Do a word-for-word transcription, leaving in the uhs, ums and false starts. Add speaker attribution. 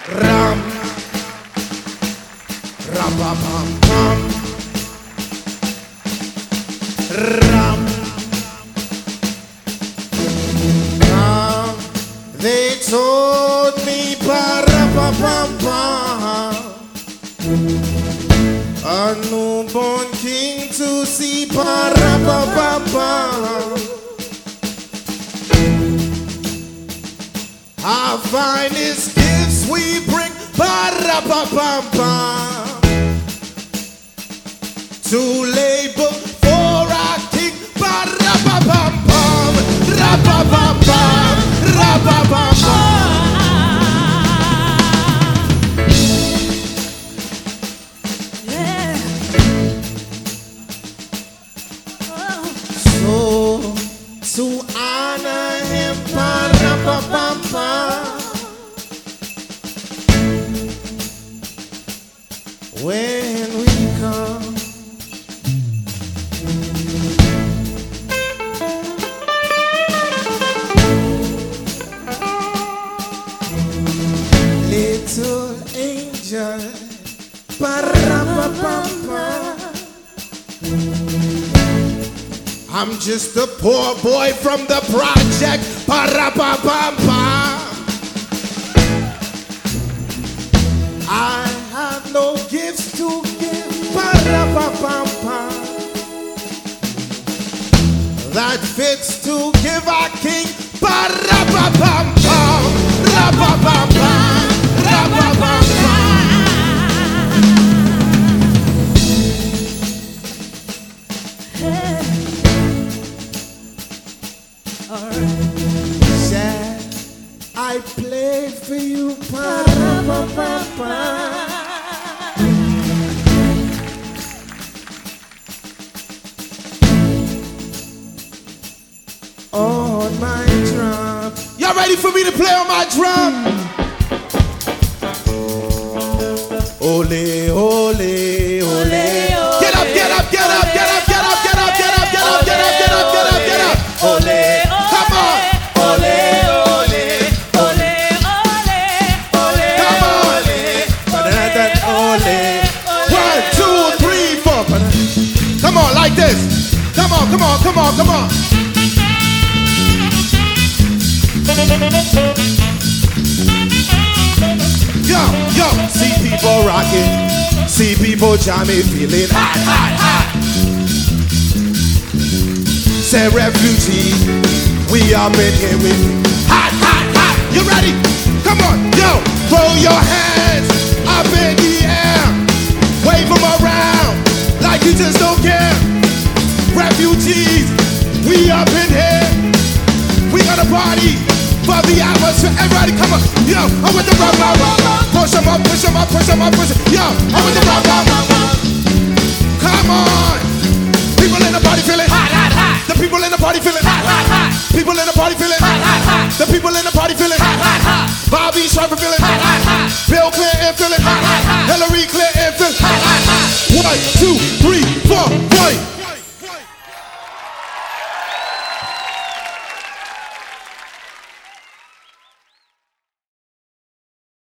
Speaker 1: Ram, rababam, pam, ram. Now they told me, parapapam, pam, a newborn king to see, parapapam, pam. Our finest gifts we bring, ba-ra-ba-bam-bam, to labor for our king, ba-ra-ba-bam-bam, ra-ba-bam-bam, ra-ba-bam-bam. Yeah. Oh. So, to honor him, ba-ra-ba-bam-bam, when we come, little angel, ba-ra-ba-bam-bam. I'm just a poor boy from the project, ba-ra-ba-bam-bam. I have no gifts to give, ba-ra-ba-bam-bam, that fits to give our king, ba-ra-ba-bam-bam, ra-ba-bam-bam, ra-ba-bam-bam. Hey. All right. Shall I play for you, ba-ra-ba-bam-bam? On my drum. Y'all ready for me to play on my drum? Ole, ole, ole. Get up, get up, get up, get up, get up, get up, get up, get up, get up, get up, get up, get up. Ole, come on. Ole, ole, ole, ole, ole. Come on. Ole. One, two, three, four. Come on, like this. Come on, come on, come on, come on. Yo, yo, see people rocking, see people jamming, feeling hot, hot, hot. Say refugee, we up in here with hot, hot, hot. You ready? Come on, yo, throw your hands up in the air, wave them around like you just don't care. Refugees, we up in here, we gonna party. For the atmosphere, everybody come on. Yo, I'm with the rock, rock, rock. Push them up, push them up, push them up, push them. Yo, I'm with the rock, rock, rock. Come on. People in the party feeling hot, hot, hot. The people in the party feeling hot, hot, hot. People in the party feeling hot, hot, hot. The people in the party feeling hot, hot, hot. Bobby Sharper feeling hot, hot, hot. Bill Clinton feeling hot, hot, hot. Hillary Clinton